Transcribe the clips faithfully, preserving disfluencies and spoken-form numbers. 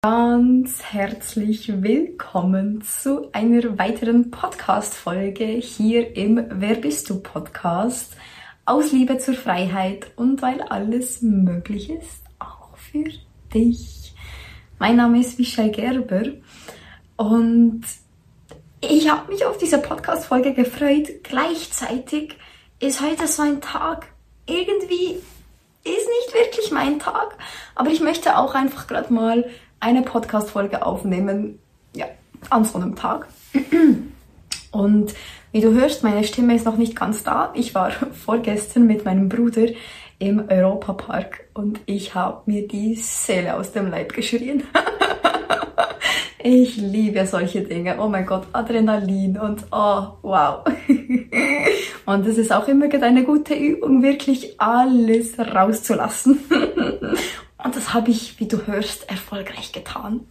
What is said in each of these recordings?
Ganz herzlich willkommen zu einer weiteren Podcast-Folge hier im Wer bist du Podcast. Aus Liebe zur Freiheit und weil alles möglich ist, auch für dich. Mein Name ist Michelle Gerber und ich habe mich auf diese Podcast-Folge gefreut. Gleichzeitig ist heute so ein Tag, irgendwie ist nicht wirklich mein Tag, aber ich möchte auch einfach gerade mal eine Podcast-Folge aufnehmen, ja, an so einem Tag. Und wie du hörst, meine Stimme ist noch nicht ganz da. Ich war vorgestern mit meinem Bruder im Europapark und ich habe mir die Seele aus dem Leib geschrien. Ich liebe solche Dinge. Oh mein Gott, Adrenalin und oh, wow. Und es ist auch immer eine gute Übung, wirklich alles rauszulassen. Und das habe ich, wie du hörst, erfolgreich getan.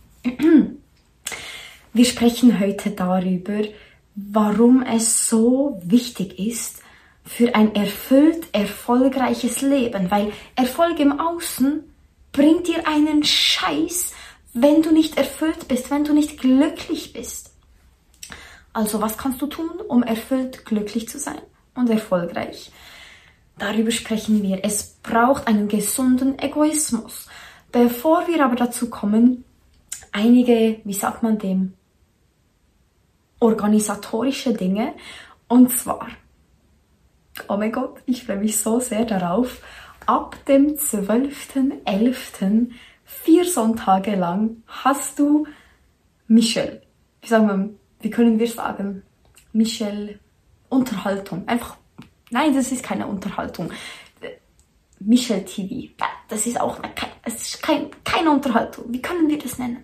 Wir sprechen heute darüber, warum es so wichtig ist für ein erfüllt, erfolgreiches Leben. Weil Erfolg im Außen bringt dir einen Scheiß, wenn du nicht erfüllt bist, wenn du nicht glücklich bist. Also was kannst du tun, um erfüllt, glücklich zu sein und erfolgreich? Darüber sprechen wir. Es braucht einen gesunden Egoismus. Bevor wir aber dazu kommen, einige, wie sagt man dem, organisatorische Dinge. Und zwar, oh mein Gott, ich freue mich so sehr darauf, ab dem zwölften elften vier Sonntage lang hast du Michelle. Wie sagen wir, wie können wir sagen? Michelle Unterhaltung. Einfach, nein, das ist keine Unterhaltung. Michelle T V. Das ist auch kein, es ist kein, keine Unterhaltung. Wie können wir das nennen?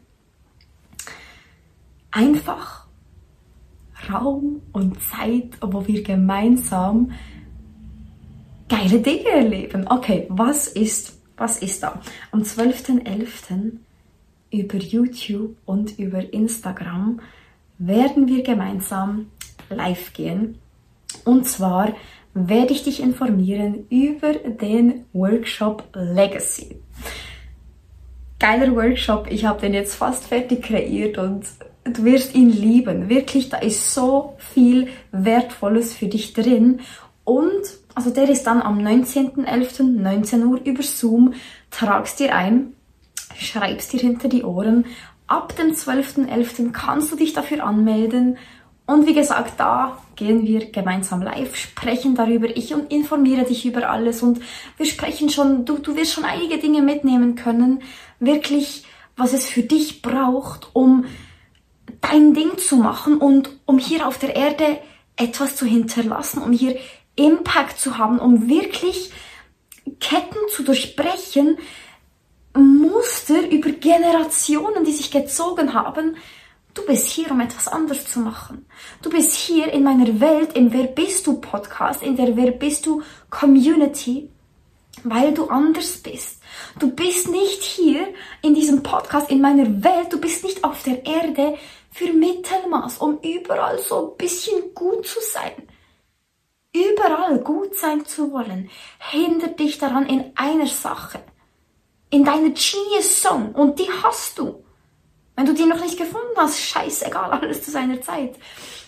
Einfach Raum und Zeit, wo wir gemeinsam geile Dinge erleben. Okay, was ist, was ist da? Am zwölften elften über YouTube und über Instagram werden wir gemeinsam live gehen. Und zwar werde ich dich informieren über den Workshop Legacy. Geiler Workshop, ich habe den jetzt fast fertig kreiert und du wirst ihn lieben. Wirklich, da ist so viel Wertvolles für dich drin. Und also der ist dann am neunzehnten elften neunzehn Uhr über Zoom. Trag's dir ein, schreib's dir hinter die Ohren. Ab dem zwölften elften kannst du dich dafür anmelden. Und wie gesagt, da gehen wir gemeinsam live, sprechen darüber. Ich informiere dich über alles und wir sprechen schon, du, du wirst schon einige Dinge mitnehmen können. Wirklich, was es für dich braucht, um dein Ding zu machen und um hier auf der Erde etwas zu hinterlassen, um hier Impact zu haben, um wirklich Ketten zu durchbrechen, Muster über Generationen, die sich gezogen haben. Du bist hier, um etwas anderes zu machen. Du bist hier in meiner Welt, im Wer bist du Podcast, in der Wer bist du Community, weil du anders bist. Du bist nicht hier in diesem Podcast, in meiner Welt, du bist nicht auf der Erde für Mittelmaß, um überall so ein bisschen gut zu sein. Überall gut sein zu wollen, hindert dich daran in einer Sache. In deiner Genius Zone. Und die hast du. Wenn du die noch nicht gefunden hast, scheißegal, alles zu seiner Zeit.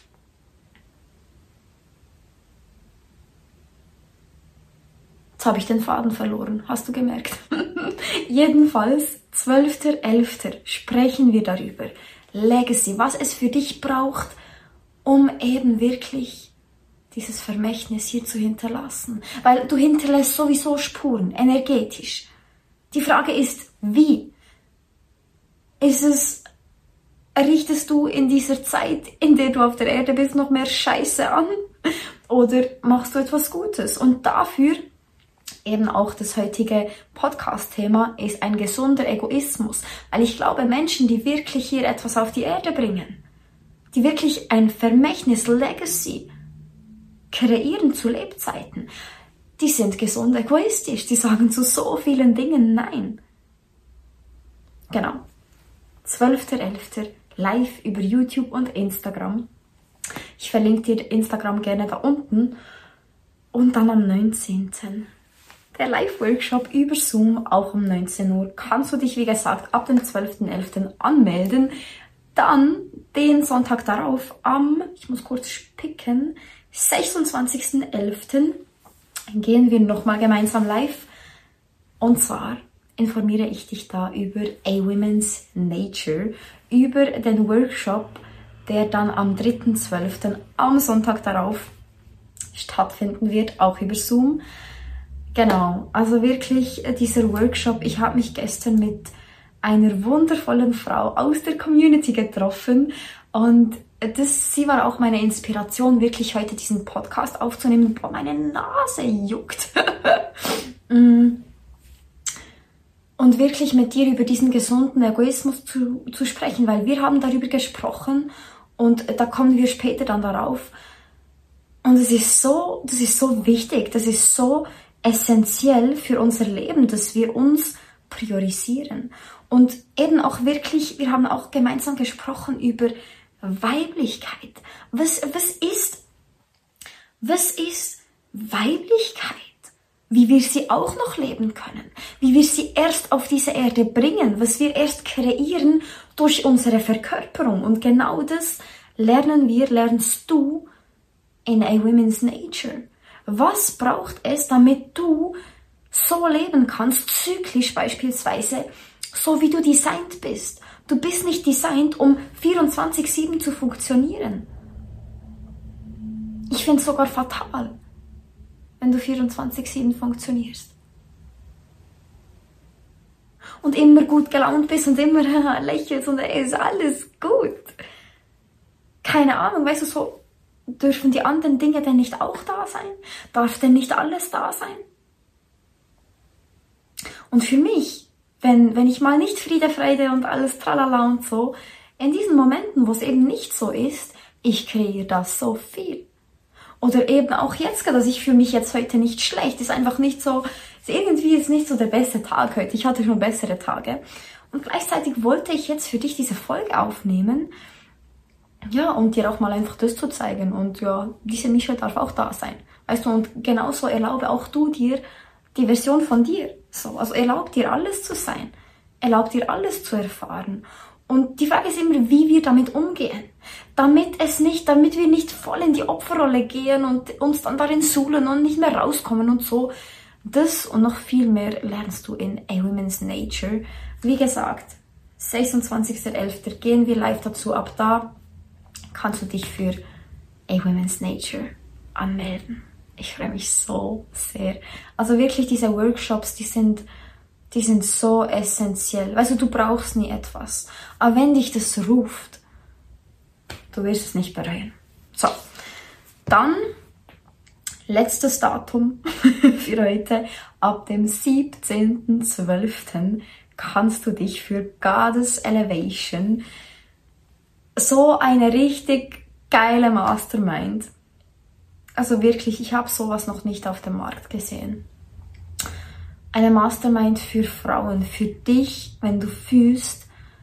Jetzt habe ich den Faden verloren, hast du gemerkt. Jedenfalls, zwölften elften sprechen wir darüber. Legacy, was es für dich braucht, um eben wirklich dieses Vermächtnis hier zu hinterlassen. Weil du hinterlässt sowieso Spuren, energetisch. Die Frage ist, wie? Ist es, richtest du in dieser Zeit, in der du auf der Erde bist, noch mehr Scheiße an? Oder machst du etwas Gutes? Und dafür, eben auch das heutige Podcast-Thema, ist ein gesunder Egoismus. Weil ich glaube, Menschen, die wirklich hier etwas auf die Erde bringen, die wirklich ein Vermächtnis, Legacy kreieren zu Lebzeiten, die sind gesund egoistisch. Die sagen zu so vielen Dingen Nein. Genau. zwölften elften live über YouTube und Instagram. Ich verlinke dir Instagram gerne da unten. Und dann am neunzehnten der Live-Workshop über Zoom, auch um neunzehn Uhr, kannst du dich, wie gesagt, ab dem zwölften elften anmelden. Dann den Sonntag darauf, am, ich muss kurz spicken, sechsundzwanzigsten elften gehen wir nochmal gemeinsam live. Und zwar informiere ich dich da über A Women's Nature, über den Workshop, der dann am dritten zwölften am Sonntag darauf stattfinden wird, auch über Zoom. Genau, also wirklich dieser Workshop, ich habe mich gestern mit einer wundervollen Frau aus der Community getroffen und das, sie war auch meine Inspiration, wirklich heute diesen Podcast aufzunehmen. Boah, meine Nase juckt. Und wirklich mit dir über diesen gesunden Egoismus zu, zu sprechen, weil wir haben darüber gesprochen und da kommen wir später dann darauf. Und es ist so, das ist so wichtig, das ist so essentiell für unser Leben, dass wir uns priorisieren. Und eben auch wirklich, wir haben auch gemeinsam gesprochen über Weiblichkeit. Was, was ist, was ist Weiblichkeit? Wie wir sie auch noch leben können. Wie wir sie erst auf diese Erde bringen. Was wir erst kreieren durch unsere Verkörperung. Und genau das lernen wir, lernst du in A Women's Nature. Was braucht es, damit du so leben kannst, zyklisch beispielsweise, so wie du designt bist? Du bist nicht designt, um vierundzwanzig sieben zu funktionieren. Ich finde es sogar fatal, wenn du vierundzwanzig sieben funktionierst. Und immer gut gelaunt bist und immer lächelst und ey, ist alles gut. Keine Ahnung, weißt du, so dürfen die anderen Dinge denn nicht auch da sein? Darf denn nicht alles da sein? Und für mich, wenn, wenn ich mal nicht Friede, Freude und alles tralala und so, in diesen Momenten, wo es eben nicht so ist, ich kreiere das so viel. Oder eben auch jetzt, dass ich fühle mich jetzt heute nicht schlecht, ist einfach nicht so, ist irgendwie ist nicht so der beste Tag heute. Ich hatte schon bessere Tage. Und gleichzeitig wollte ich jetzt für dich diese Folge aufnehmen, ja, um dir auch mal einfach das zu zeigen. Und ja, diese Nische darf auch da sein. Weißt du, und genauso erlaube auch du dir die Version von dir. So, also erlaub dir alles zu sein. Erlaub dir alles zu erfahren. Und die Frage ist immer, wie wir damit umgehen. Damit es nicht, damit wir nicht voll in die Opferrolle gehen und uns dann darin suhlen und nicht mehr rauskommen und so. Das und noch viel mehr lernst du in A Women's Nature. Wie gesagt, sechsundzwanzigsten elften gehen wir live dazu. Ab da kannst du dich für A Women's Nature anmelden. Ich freue mich so sehr. Also wirklich diese Workshops, die sind, die sind so essentiell. Weißt du, du brauchst nie etwas. Aber wenn dich das ruft, du wirst es nicht bereuen. So, dann letztes Datum für heute. Ab dem siebzehnten zwölften kannst du dich für Goddess Elevation, so eine richtig geile Mastermind. Also wirklich, ich habe sowas noch nicht auf dem Markt gesehen. Eine Mastermind für Frauen, für dich, wenn du fühlst,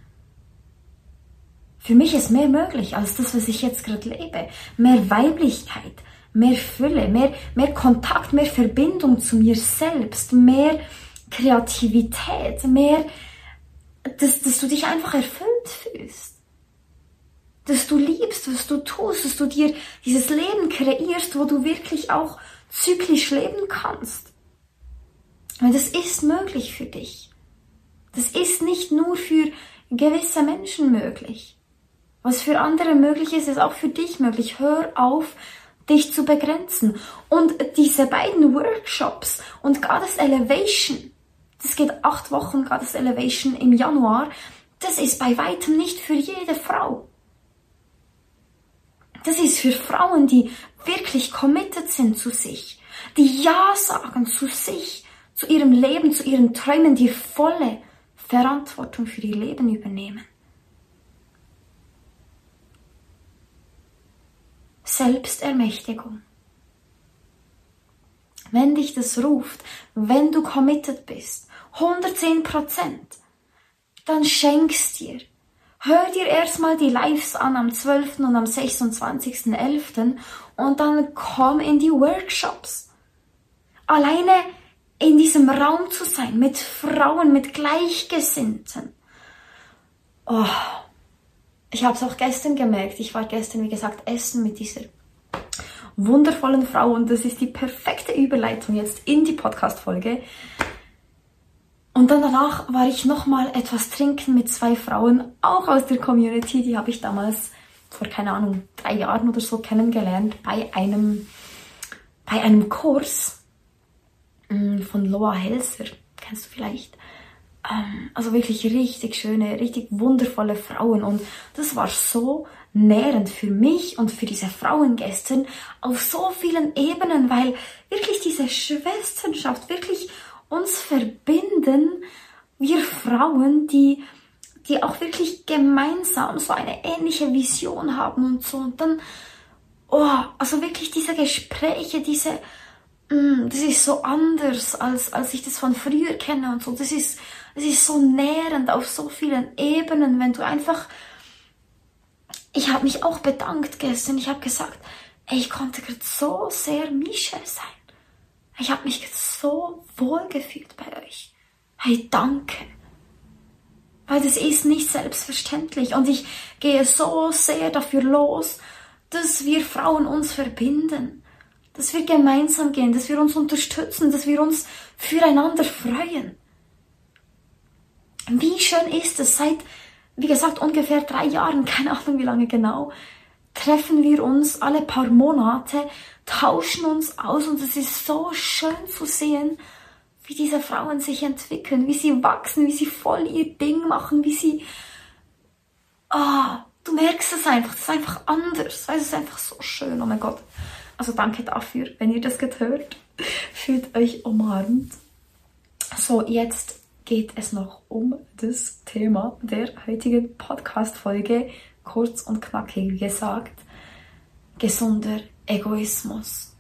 für mich ist mehr möglich als das, was ich jetzt gerade lebe. Mehr Weiblichkeit, mehr Fülle, mehr, mehr Kontakt, mehr Verbindung zu mir selbst, mehr Kreativität, mehr, dass, dass du dich einfach erfüllt fühlst. Dass du liebst, was du tust, dass du dir dieses Leben kreierst, wo du wirklich auch zyklisch leben kannst. Weil das ist möglich für dich. Das ist nicht nur für gewisse Menschen möglich. Was für andere möglich ist, ist auch für dich möglich. Hör auf, dich zu begrenzen. Und diese beiden Workshops und Goddess Elevation, das geht acht Wochen, Goddess Elevation im Januar, das ist bei weitem nicht für jede Frau. Das ist für Frauen, die wirklich committed sind zu sich, die Ja sagen zu sich, zu ihrem Leben, zu ihren Träumen, die volle Verantwortung für ihr Leben übernehmen. Selbstermächtigung. Wenn dich das ruft, wenn du committed bist, hundertzehn Prozent, dann schenk's dir. Hör dir erstmal die Lives an am zwölften und am sechsundzwanzigsten elften und dann komm in die Workshops. Alleine in diesem Raum zu sein, mit Frauen, mit Gleichgesinnten. Oh, ich habe es auch gestern gemerkt. Ich war gestern, wie gesagt, essen mit dieser wundervollen Frau und das ist die perfekte Überleitung jetzt in die Podcast-Folge. Und dann danach war ich nochmal etwas trinken mit zwei Frauen, auch aus der Community. Die habe ich damals vor, keine Ahnung, drei Jahren oder so kennengelernt bei einem, bei einem Kurs von Loa Helser. Kennst du vielleicht? Also wirklich richtig schöne, richtig wundervolle Frauen und das war so nährend für mich und für diese Frauen gestern auf so vielen Ebenen, weil wirklich diese Schwesternschaft wirklich uns verbinden, wir Frauen, die, die auch wirklich gemeinsam so eine ähnliche Vision haben und so und dann, oh, also wirklich diese Gespräche, diese, mm, das ist so anders, als, als ich das von früher kenne und so, das ist Es ist so nährend auf so vielen Ebenen, wenn du einfach... Ich habe mich auch bedankt gestern. Ich habe gesagt, ey, ich konnte gerade so sehr Mische sein. Ich habe mich so wohl gefühlt bei euch. Hey, danke. Weil das ist nicht selbstverständlich. Und ich gehe so sehr dafür los, dass wir Frauen uns verbinden. Dass wir gemeinsam gehen, dass wir uns unterstützen, dass wir uns füreinander freuen. Wie schön ist es, seit, wie gesagt, ungefähr drei Jahren, keine Ahnung wie lange genau, treffen wir uns alle paar Monate, tauschen uns aus und es ist so schön zu sehen, wie diese Frauen sich entwickeln, wie sie wachsen, wie sie voll ihr Ding machen, wie sie, ah, du merkst es einfach, das ist einfach anders, es ist einfach so schön, oh mein Gott. Also danke dafür, wenn ihr das gehört, fühlt euch umarmt. So, jetzt geht es noch um das Thema der heutigen Podcast-Folge, kurz und knackig gesagt, gesunder Egoismus.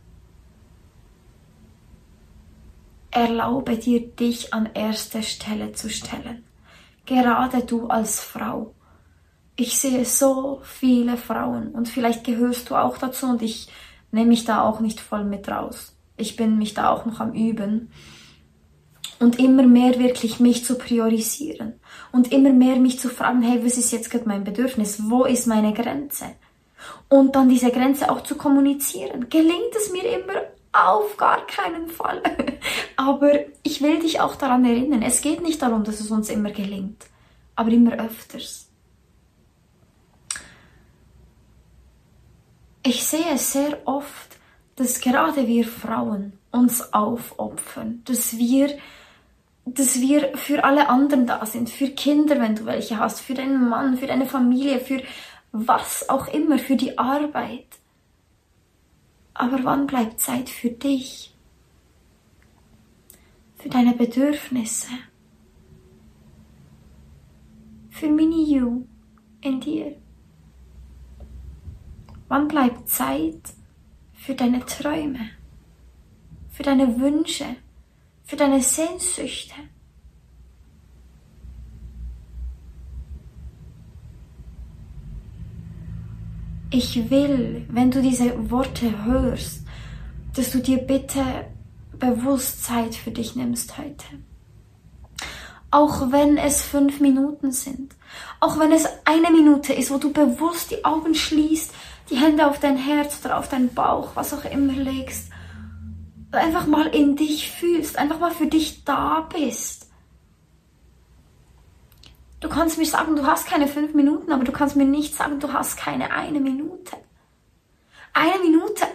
Erlaube dir, dich an erste Stelle zu stellen, gerade du als Frau. Ich sehe so viele Frauen und vielleicht gehörst du auch dazu und ich nehme mich da auch nicht voll mit raus. Ich bin mich da auch noch am Üben. Und immer mehr wirklich mich zu priorisieren. Und immer mehr mich zu fragen, hey, was ist jetzt gerade mein Bedürfnis? Wo ist meine Grenze? Und dann diese Grenze auch zu kommunizieren. Gelingt es mir immer? Auf gar keinen Fall. Aber ich will dich auch daran erinnern, es geht nicht darum, dass es uns immer gelingt. Aber immer öfters. Ich sehe es sehr oft, dass gerade wir Frauen uns aufopfern. Dass wir... dass wir für alle anderen da sind, für Kinder, wenn du welche hast, für deinen Mann, für deine Familie, für was auch immer, für die Arbeit. Aber wann bleibt Zeit für dich? Für deine Bedürfnisse? Für Mini-You in dir? Wann bleibt Zeit für deine Träume? Für deine Wünsche? Für deine Sehnsüchte. Ich will, wenn du diese Worte hörst, dass du dir bitte bewusst Zeit für dich nimmst heute. Auch wenn es fünf Minuten sind. Auch wenn es eine Minute ist, wo du bewusst die Augen schließt, die Hände auf dein Herz oder auf deinen Bauch, was auch immer legst. Einfach mal in dich fühlst, einfach mal für dich da bist. Du kannst mir sagen, du hast keine fünf Minuten, aber du kannst mir nicht sagen, du hast keine eine Minute. Eine Minute.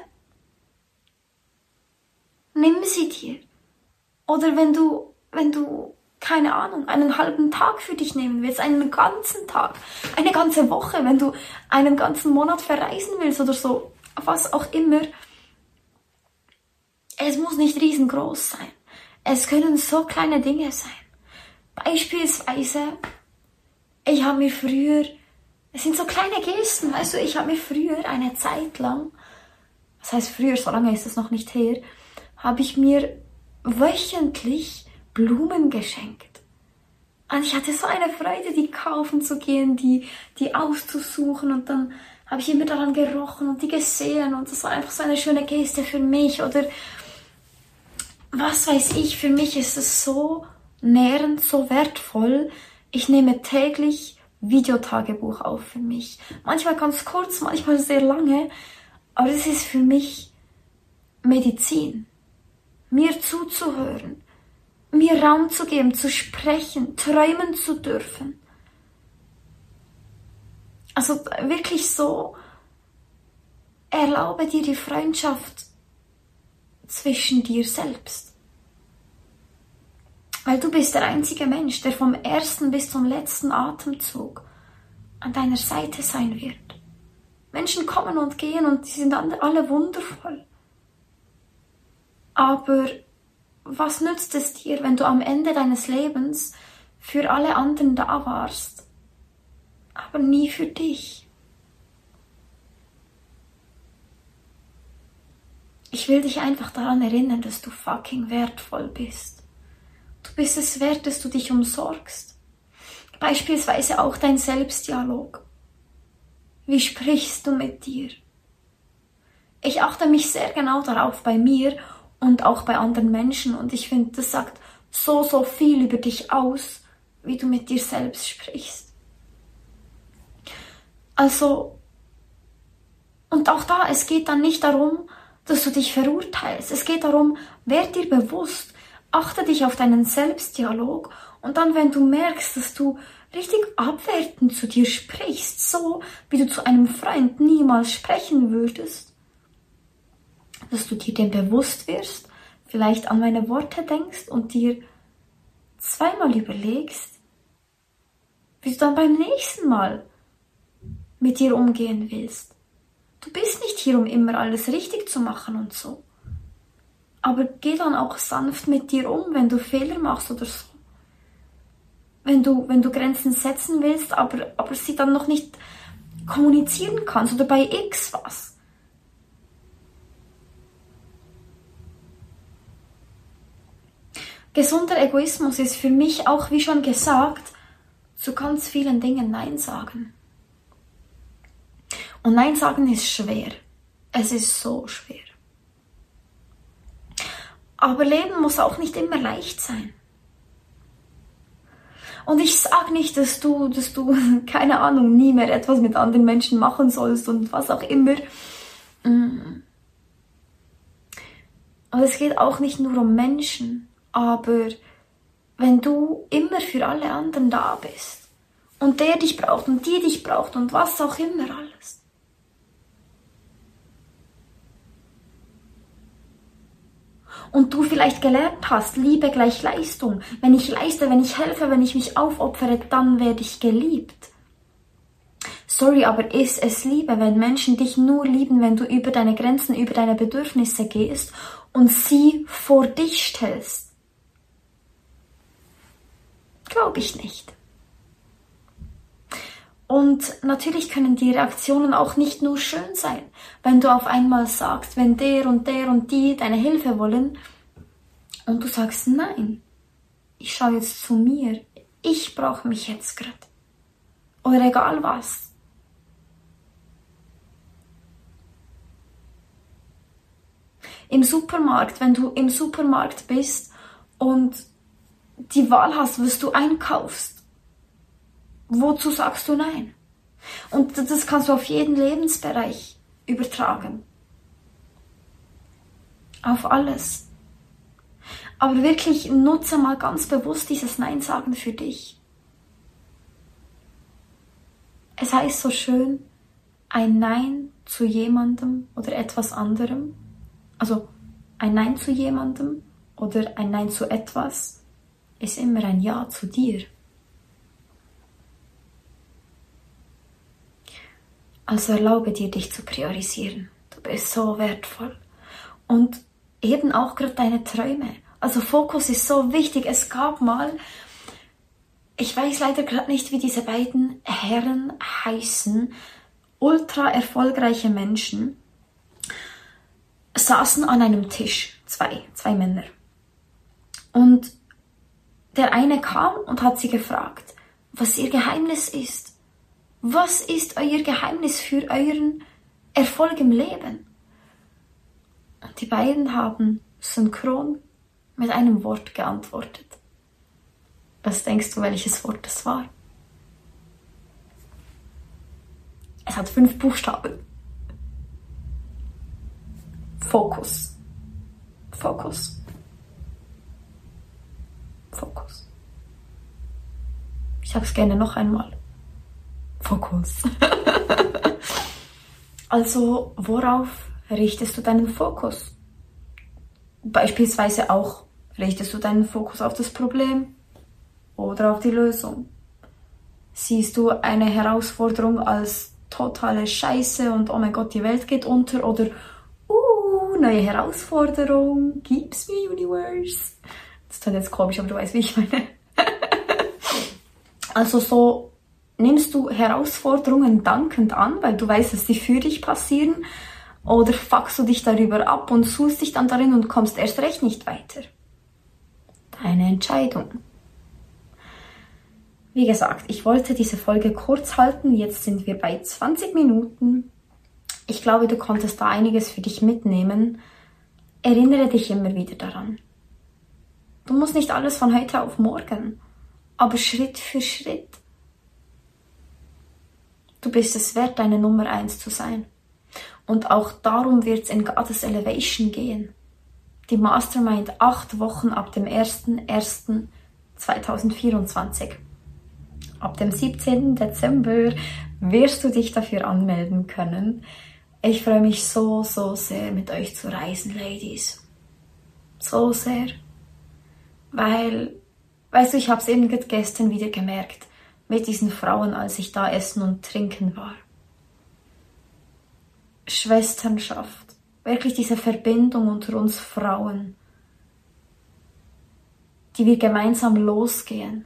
Nimm sie dir. Oder wenn du, wenn du, keine Ahnung, einen halben Tag für dich nehmen willst, einen ganzen Tag, eine ganze Woche, wenn du einen ganzen Monat verreisen willst oder so, was auch immer. Es muss nicht riesengroß sein. Es können so kleine Dinge sein. Beispielsweise, ich habe mir früher, es sind so kleine Gesten, weißt du, ich habe mir früher eine Zeit lang, was heißt früher, so lange ist es noch nicht her, habe ich mir wöchentlich Blumen geschenkt. Und ich hatte so eine Freude, die kaufen zu gehen, die, die auszusuchen und dann habe ich immer daran gerochen und die gesehen und das war einfach so eine schöne Geste für mich oder was weiß ich, für mich ist es so nährend, so wertvoll. Ich nehme täglich Videotagebuch auf für mich. Manchmal ganz kurz, manchmal sehr lange, aber es ist für mich Medizin. Mir zuzuhören, mir Raum zu geben, zu sprechen, träumen zu dürfen. Also wirklich so, erlaube dir die Freundschaft zwischen dir selbst. Weil du bist der einzige Mensch, der vom ersten bis zum letzten Atemzug an deiner Seite sein wird. Menschen kommen und gehen und die sind alle wundervoll. Aber was nützt es dir, wenn du am Ende deines Lebens für alle anderen da warst, aber nie für dich? Ich will dich einfach daran erinnern, dass du fucking wertvoll bist. Du bist es wert, dass du dich umsorgst. Beispielsweise auch dein Selbstdialog. Wie sprichst du mit dir? Ich achte mich sehr genau darauf bei mir und auch bei anderen Menschen und ich finde, das sagt so, so viel über dich aus, wie du mit dir selbst sprichst. Also, und auch da, es geht dann nicht darum, dass du dich verurteilst. Es geht darum, werd dir bewusst, achte dich auf deinen Selbstdialog und dann, wenn du merkst, dass du richtig abwertend zu dir sprichst, so wie du zu einem Freund niemals sprechen würdest, dass du dir dem bewusst wirst, vielleicht an meine Worte denkst und dir zweimal überlegst, wie du dann beim nächsten Mal mit dir umgehen willst. Du bist nicht hier, um immer alles richtig zu machen und so. Aber geh dann auch sanft mit dir um, wenn du Fehler machst oder so. Wenn du, wenn du Grenzen setzen willst, aber, aber sie dann noch nicht kommunizieren kannst oder bei X was. Gesunder Egoismus ist für mich auch, wie schon gesagt, zu ganz vielen Dingen Nein sagen. Und Nein sagen ist schwer. Es ist so schwer. Aber Leben muss auch nicht immer leicht sein. Und ich sage nicht, dass du, dass du, keine Ahnung, nie mehr etwas mit anderen Menschen machen sollst und was auch immer. Und es geht auch nicht nur um Menschen, aber wenn du immer für alle anderen da bist und der dich braucht und die dich braucht und was auch immer alles, und du vielleicht gelernt hast, Liebe gleich Leistung. Wenn ich leiste, wenn ich helfe, wenn ich mich aufopfere, dann werde ich geliebt. Sorry, aber ist es Liebe, wenn Menschen dich nur lieben, wenn du über deine Grenzen, über deine Bedürfnisse gehst und sie vor dich stellst? Glaube ich nicht. Und natürlich können die Reaktionen auch nicht nur schön sein, wenn du auf einmal sagst, wenn der und der und die deine Hilfe wollen und du sagst, nein, ich schaue jetzt zu mir, ich brauche mich jetzt gerade. Oder egal was. Im Supermarkt, wenn du im Supermarkt bist und die Wahl hast, was du einkaufst, wozu sagst du nein? Und das kannst du auf jeden Lebensbereich übertragen. Auf alles. Aber wirklich nutze mal ganz bewusst dieses Nein sagen für dich. Es heißt so schön, ein Nein zu jemandem oder etwas anderem, also ein Nein zu jemandem oder ein Nein zu etwas, ist immer ein Ja zu dir. Also erlaube dir, dich zu priorisieren. Du bist so wertvoll. Und eben auch gerade deine Träume. Also Fokus ist so wichtig. Es gab mal, ich weiß leider gerade nicht, wie diese beiden Herren heißen, ultra erfolgreiche Menschen, saßen an einem Tisch, zwei, zwei Männer. Und der eine kam und hat sie gefragt, was ihr Geheimnis ist. Was ist euer Geheimnis für euren Erfolg im Leben? Und die beiden haben synchron mit einem Wort geantwortet. Was denkst du, welches Wort das war? Es hat fünf Buchstaben. Fokus. Fokus. Fokus. Ich sag's gerne noch einmal. Fokus. Also, worauf richtest du deinen Fokus? Beispielsweise auch, richtest du deinen Fokus auf das Problem oder auf die Lösung? Siehst du eine Herausforderung als totale Scheiße und oh mein Gott, die Welt geht unter oder uh, neue Herausforderung, gib's mir Universe. Das ist jetzt komisch, aber du weißt, wie ich meine. Also so nimmst du Herausforderungen dankend an, weil du weißt, dass sie für dich passieren, oder fuckst du dich darüber ab und suchst dich dann darin und kommst erst recht nicht weiter. Deine Entscheidung. Wie gesagt, ich wollte diese Folge kurz halten, jetzt sind wir bei zwanzig Minuten. Ich glaube, du konntest da einiges für dich mitnehmen. Erinnere dich immer wieder daran. Du musst nicht alles von heute auf morgen, aber Schritt für Schritt. Du bist es wert, deine Nummer eins zu sein. Und auch darum wird es in Goddess Elevation gehen. Die Mastermind acht Wochen ab dem ersten ersten zweitausendvierundzwanzig. Ab dem siebzehnten Dezember wirst du dich dafür anmelden können. Ich freue mich so, so sehr, mit euch zu reisen, Ladies. So sehr. Weil, weißt du, ich habe es eben gestern wieder gemerkt, mit diesen Frauen, als ich da essen und trinken war. Schwesternschaft. Wirklich diese Verbindung unter uns Frauen, die wir gemeinsam losgehen.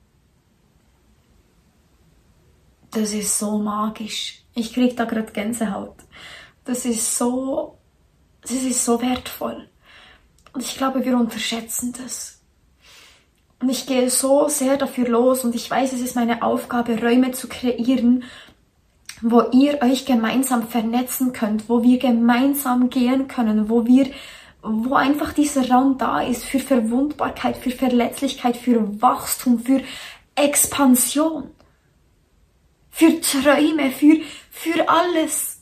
Das ist so magisch. Ich krieg da gerade Gänsehaut. Das ist so, das ist so wertvoll. Und ich glaube, wir unterschätzen das. Und ich gehe so sehr dafür los und ich weiß, es ist meine Aufgabe, Räume zu kreieren, wo ihr euch gemeinsam vernetzen könnt, wo wir gemeinsam gehen können, wo wir, wo einfach dieser Raum da ist für Verwundbarkeit, für Verletzlichkeit, für Wachstum, für Expansion, für Träume, für, für alles.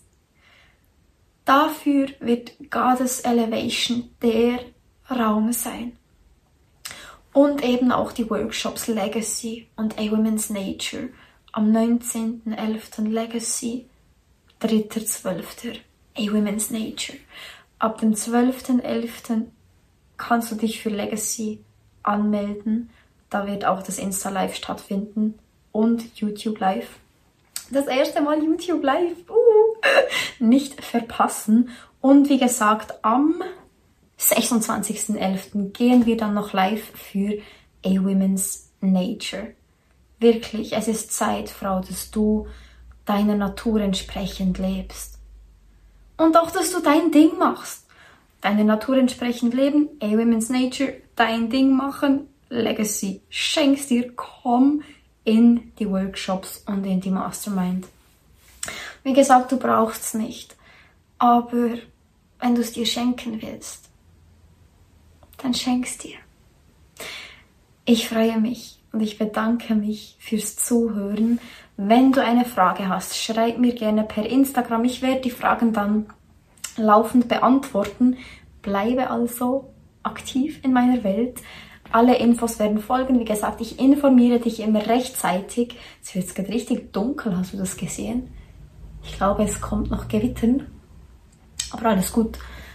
Dafür wird Goddess Elevation der Raum sein. Und eben auch die Workshops Legacy und A Women's Nature. Am neunzehnten elften Legacy, dritter zwölfter A Women's Nature. Ab dem zwölften elften kannst du dich für Legacy anmelden. Da wird auch das Insta-Live stattfinden und YouTube Live. Das erste Mal YouTube Live. Uh, nicht verpassen. Und wie gesagt, am sechsundzwanzigsten elften gehen wir dann noch live für A Women's Nature. Wirklich, es ist Zeit, Frau, dass du deiner Natur entsprechend lebst. Und auch, dass du dein Ding machst. Deiner Natur entsprechend leben, A Women's Nature, dein Ding machen, Legacy. Schenk's dir, komm in die Workshops und in die Mastermind. Wie gesagt, du brauchst es nicht. Aber wenn du es dir schenken willst, dann schenk's dir. Ich freue mich und ich bedanke mich fürs Zuhören. Wenn du eine Frage hast, schreib mir gerne per Instagram. Ich werde die Fragen dann laufend beantworten. Bleibe also aktiv in meiner Welt. Alle Infos werden folgen. Wie gesagt, ich informiere dich immer rechtzeitig. Es wird jetzt richtig dunkel, hast du das gesehen? Ich glaube, es kommt noch Gewittern. Aber alles gut.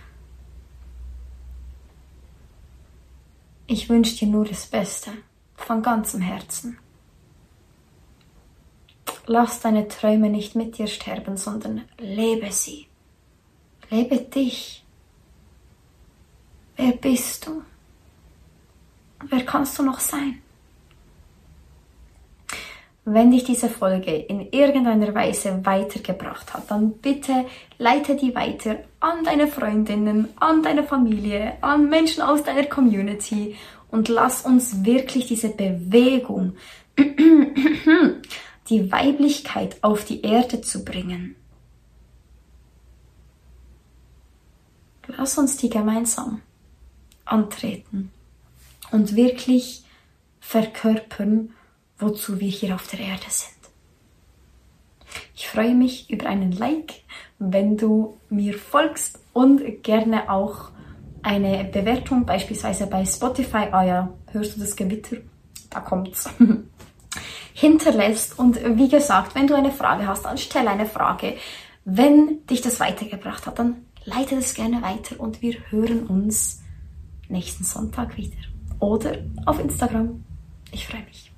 Ich wünsche dir nur das Beste, von ganzem Herzen. Lass deine Träume nicht mit dir sterben, sondern lebe sie. Lebe dich. Wer bist du? Wer kannst du noch sein? Wenn dich diese Folge in irgendeiner Weise weitergebracht hat, dann bitte leite die weiter an deine Freundinnen, an deine Familie, an Menschen aus deiner Community und lass uns wirklich diese Bewegung, die Weiblichkeit auf die Erde zu bringen. Lass uns die gemeinsam antreten. und wirklich verkörpern, wozu wir hier auf der Erde sind. Ich freue mich über einen Like, wenn du mir folgst und gerne auch eine Bewertung, beispielsweise bei Spotify, ah ja, hörst du das Gewitter? Da kommt's. Hinterlässt. Und wie gesagt, wenn du eine Frage hast, dann stell eine Frage. Wenn dich das weitergebracht hat, dann leite das gerne weiter und wir hören uns nächsten Sonntag wieder. Oder auf Instagram. Ich freue mich.